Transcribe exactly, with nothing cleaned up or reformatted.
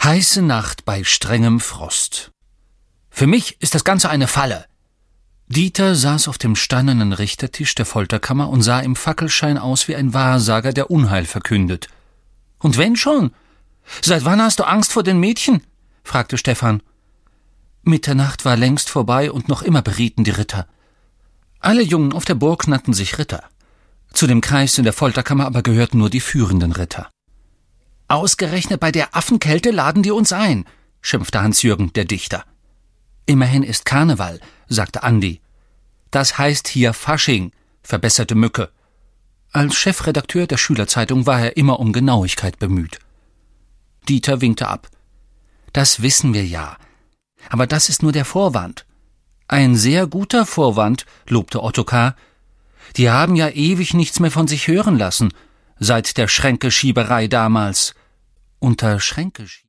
Heiße Nacht bei strengem Frost. Für mich ist das Ganze eine Falle. Dieter saß auf dem steinernen Richtertisch der Folterkammer und sah im Fackelschein aus wie ein Wahrsager, der Unheil verkündet. »Und wenn schon? Seit wann hast du Angst vor den Mädchen?« fragte Stefan. Mitternacht war längst vorbei und noch immer berieten die Ritter. Alle Jungen auf der Burg nannten sich Ritter. Zu dem Kreis in der Folterkammer aber gehörten nur die führenden Ritter. »Ausgerechnet bei der Affenkälte laden die uns ein«, schimpfte Hans-Jürgen, der Dichter. »Immerhin ist Karneval«, sagte Andi. »Das heißt hier Fasching«, verbesserte Mücke. Als Chefredakteur der Schülerzeitung war er immer um Genauigkeit bemüht. Dieter winkte ab. »Das wissen wir ja. Aber das ist nur der Vorwand.« »Ein sehr guter Vorwand«, lobte Ottokar. »Die haben ja ewig nichts mehr von sich hören lassen, seit der Schränkeschieberei damals.« »Unter Schränkeschieberei?«